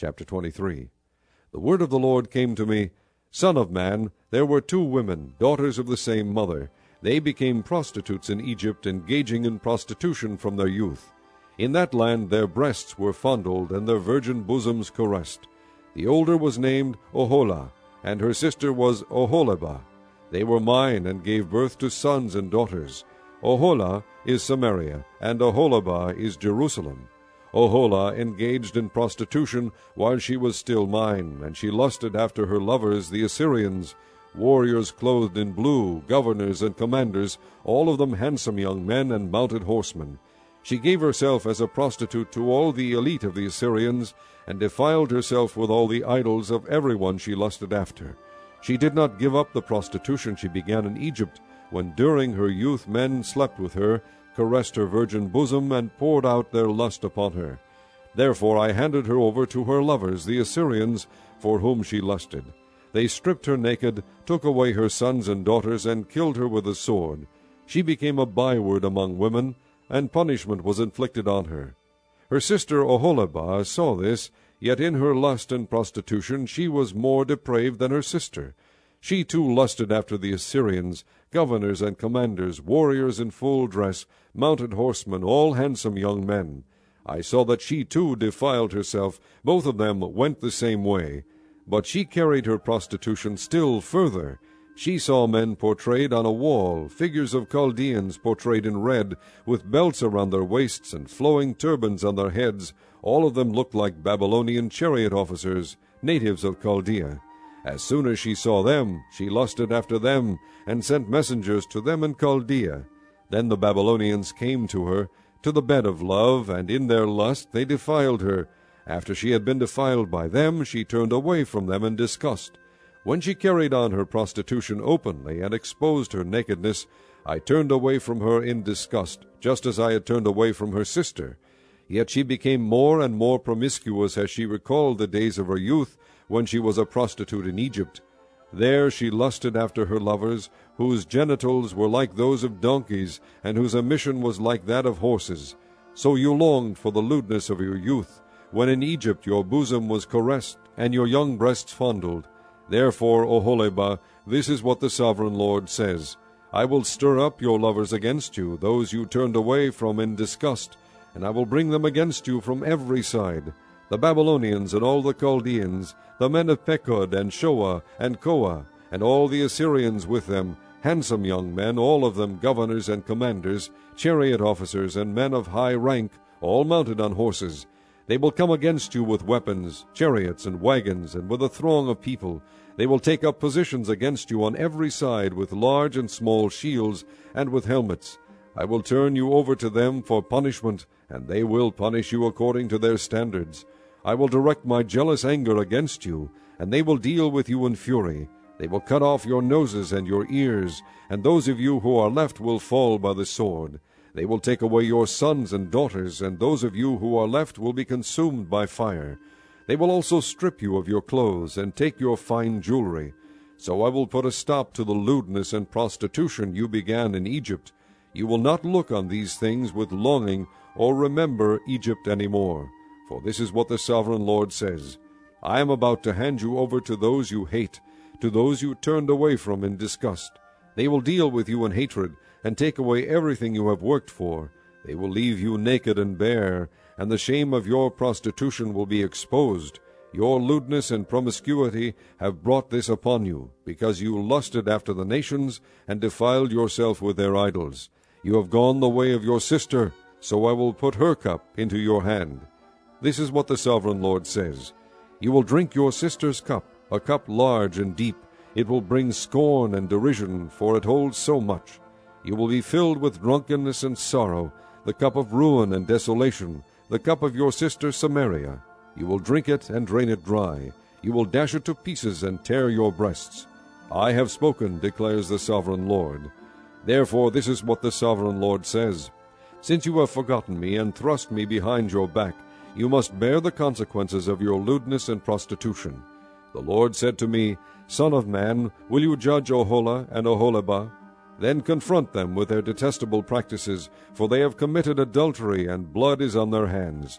Chapter 23. The word of the Lord came to me, Son of man, there were 2 women, daughters of the same mother. They became prostitutes in Egypt, engaging in prostitution from their youth. In that land their breasts were fondled, and their virgin bosoms caressed. The older was named Oholah, and her sister was Oholibah. They were mine, and gave birth to sons and daughters. Oholah is Samaria, and Oholibah is Jerusalem. Oholah engaged in prostitution while she was still mine, and she lusted after her lovers the Assyrians, warriors clothed in blue, governors and commanders, all of them handsome young men and mounted horsemen. She gave herself as a prostitute to all the elite of the Assyrians, and defiled herself with all the idols of everyone she lusted after. She did not give up the prostitution she began in Egypt, when during her youth men slept with her, caressed her virgin bosom, and poured out their lust upon her. Therefore I handed her over to her lovers, the Assyrians, for whom she lusted. They stripped her naked, took away her sons and daughters, and killed her with a sword. She became a byword among women, and punishment was inflicted on her. Her sister Oholibah saw this, yet in her lust and prostitution she was more depraved than her sister. She too lusted after the Assyrians, governors and commanders, warriors in full dress, mounted horsemen, all handsome young men. I saw that she too defiled herself. Both of them went the same way. But she carried her prostitution still further. She saw men portrayed on a wall, figures of Chaldeans portrayed in red, with belts around their waists and flowing turbans on their heads. All of them looked like Babylonian chariot officers, natives of Chaldea. As soon as she saw them, she lusted after them, and sent messengers to them in Chaldea. Then the Babylonians came to her, to the bed of love, and in their lust they defiled her. After she had been defiled by them, she turned away from them in disgust. When she carried on her prostitution openly and exposed her nakedness, I turned away from her in disgust, just as I had turned away from her sister. Yet she became more and more promiscuous as she recalled the days of her youth, when she was a prostitute in Egypt. There she lusted after her lovers, whose genitals were like those of donkeys, and whose emission was like that of horses. So you longed for the lewdness of your youth, when in Egypt your bosom was caressed, and your young breasts fondled. Therefore, Oholibah, this is what the Sovereign Lord says, I will stir up your lovers against you, those you turned away from in disgust, and I will bring them against you from every side, the Babylonians and all the Chaldeans, the men of Pekod and Shoah and Koah, and all the Assyrians with them, handsome young men, all of them governors and commanders, chariot officers and men of high rank, all mounted on horses. They will come against you with weapons, chariots and wagons, and with a throng of people. They will take up positions against you on every side with large and small shields and with helmets. I will turn you over to them for punishment, and they will punish you according to their standards. I will direct my jealous anger against you, and they will deal with you in fury. They will cut off your noses and your ears, and those of you who are left will fall by the sword. They will take away your sons and daughters, and those of you who are left will be consumed by fire. They will also strip you of your clothes, and take your fine jewelry. So I will put a stop to the lewdness and prostitution you began in Egypt. You will not look on these things with longing, or remember Egypt any more. For this is what the Sovereign Lord says, I am about to hand you over to those you hate, to those you turned away from in disgust. They will deal with you in hatred, and take away everything you have worked for. They will leave you naked and bare, and the shame of your prostitution will be exposed. Your lewdness and promiscuity have brought this upon you, because you lusted after the nations, and defiled yourself with their idols. You have gone the way of your sister, so I will put her cup into your hand. This is what the Sovereign Lord says, You will drink your sister's cup, a cup large and deep. It will bring scorn and derision, for it holds so much. You will be filled with drunkenness and sorrow, the cup of ruin and desolation, the cup of your sister Samaria. You will drink it and drain it dry. You will dash it to pieces and tear your breasts. I have spoken, declares the Sovereign Lord. Therefore this is what the Sovereign Lord says, Since you have forgotten me and thrust me behind your back, you must bear the consequences of your lewdness and prostitution. The Lord said to me, Son of man, will you judge Oholah and Oholibah? Then confront them with their detestable practices, for they have committed adultery, and blood is on their hands.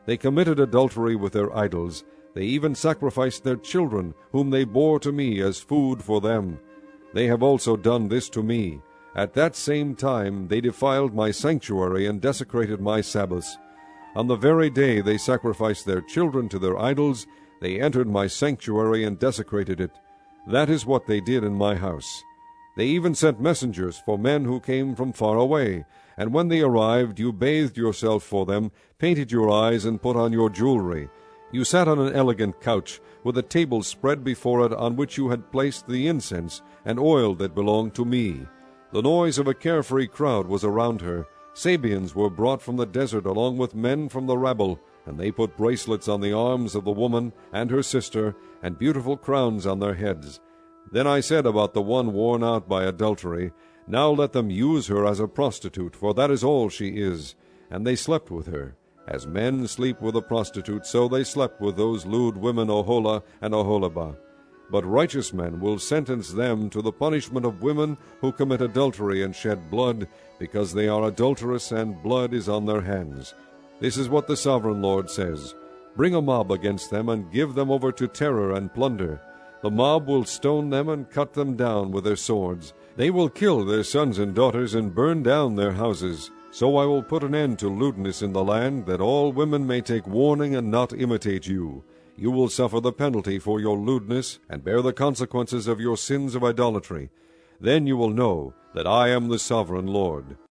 They committed adultery with their idols. They even sacrificed their children, whom they bore to me as food for them. They have also done this to me. At that same time they defiled my sanctuary and desecrated my Sabbaths. On the very day they sacrificed their children to their idols, they entered my sanctuary and desecrated it. That is what they did in my house. They even sent messengers for men who came from far away, and when they arrived you bathed yourself for them, painted your eyes, and put on your jewelry. You sat on an elegant couch, with a table spread before it on which you had placed the incense and oil that belonged to me. The noise of a carefree crowd was around her. Sabeans were brought from the desert along with men from the rabble, and they put bracelets on the arms of the woman and her sister, and beautiful crowns on their heads. Then I said about the one worn out by adultery, Now let them use her as a prostitute, for that is all she is. And they slept with her. As men sleep with a prostitute, so they slept with those lewd women Oholah and Oholibah. But righteous men will sentence them to the punishment of women who commit adultery and shed blood, because they are adulterous and blood is on their hands. This is what the Sovereign Lord says. Bring a mob against them and give them over to terror and plunder. The mob will stone them and cut them down with their swords. They will kill their sons and daughters and burn down their houses. So I will put an end to lewdness in the land, that all women may take warning and not imitate you. You will suffer the penalty for your lewdness, and bear the consequences of your sins of idolatry. Then you will know that I am the Sovereign Lord.